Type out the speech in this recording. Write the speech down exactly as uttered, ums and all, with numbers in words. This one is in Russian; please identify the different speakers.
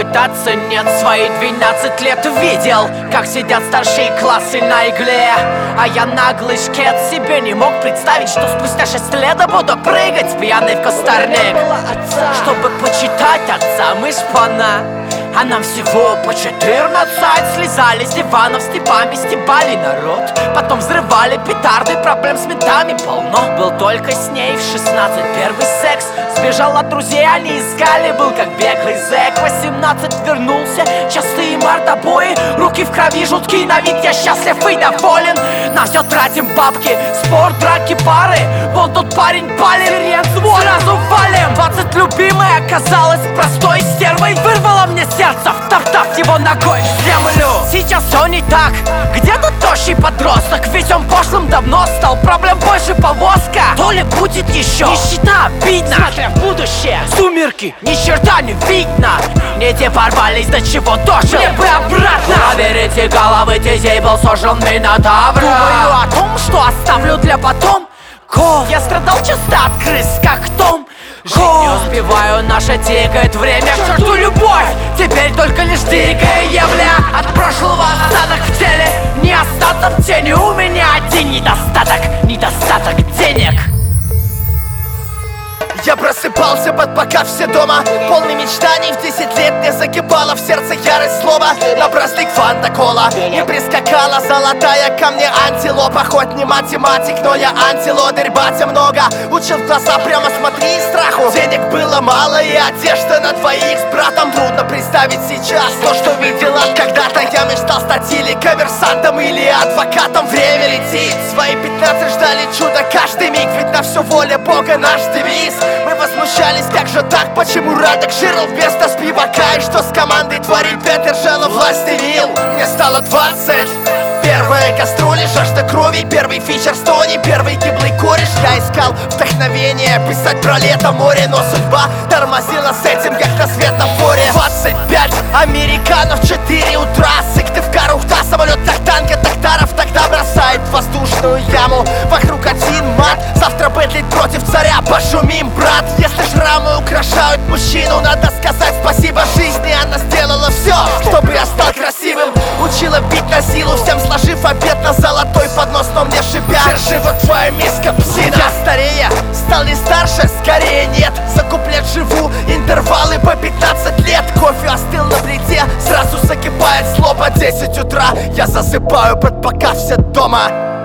Speaker 1: пытаться нет. Свои двенадцать лет видел, как сидят старшие классы на игле. А я наглый шкет себе не мог представить, что спустя шесть лет буду прыгать пьяный в кустарник, чтобы почитать отца, мы шпана. А нам всего по четырнадцать. Слезали с диванов, степами стебали народ. Потом взрывали петарды, проблем с ментами полно. Был только с ней в шестнадцать первый секс. Сбежал от друзей, они искали, был как беглый зэк. восемнадцать вернулся, частые мордобои, руки в крови, жуткий на вид, я счастлив и доволен. На все тратим бабки, спорт, драки, пары. Вон тот парень палит, сразу валим. Двадцать любимой оказалась простой стервой. Вырвала мне сердце, втоптав его ногой в землю. Сейчас все не так, где-то тощий подросток. Ведь он пошлым давно стал, проблем больше повозка. То ли будет еще нищета, обидно, смотря в будущее. Сумерки, ни черта не видно. Не те порвались, до чего дожил, мне бы обратно. Проверите головы, дизей был сожжен Минотавром. Думаю о том, что оставлю для потом. Ков, я страдал часто от крыс, как Том. Жить не успеваю, наша тикает время. К черту любовь, теперь только лишь дикая явля. От прошлого остаток в теле, не остаться в тени. У меня один недостаток, недостаток денег.
Speaker 2: Я просыпался под пока все дома, полный мечтаний, в десять лет мне закипала в сердце ярость слова. На праздник фанта кола и прискакала золотая ко мне антилопа. Хоть не математик, но я антилодырь, батя много учил в глаза, прямо смотри и страху. Денег было мало и одежда на двоих с братом. Трудно представить сейчас то, что видела когда-то. Я мечтал стать или коммерсантом, или адвокатом. Время летит, свои пятнадцать ждали чудо каждый миг, ведь на все воля Бога наш девиз. Мы возмущались, как же так, почему Радок жирал вместо спивака? И что с командой творит Петер Жела, власть вил. Мне стало двадцать. Первая кастрюля, жажда крови, первый фичер стони, первый гиблый кореш. Я искал вдохновение, писать про лето, море, но судьба тормозила с этим, как на светофоре. Двадцать пять американцев, четыре утра, сык ты в кару, да, самолет, так танка, тактаров, тогда бросает в воздушную яму. Вокруг один мат, завтра Бентли против царя, пошумим, брат. Если шрамы украшают мужчину, надо сказать спасибо жизни, она сделала все, чтобы я стал красивым. Учила бить на силу, всем сложив обед на золотой поднос, но мне шипят: держи вот твоя миска, псина. Я старее, стал не старше, скорее нет. За куплет живу, интервалы по пятнадцать лет. Кофе остыл на плите, сразу закипает злоба. Десять утра, я засыпаю под пока все дома.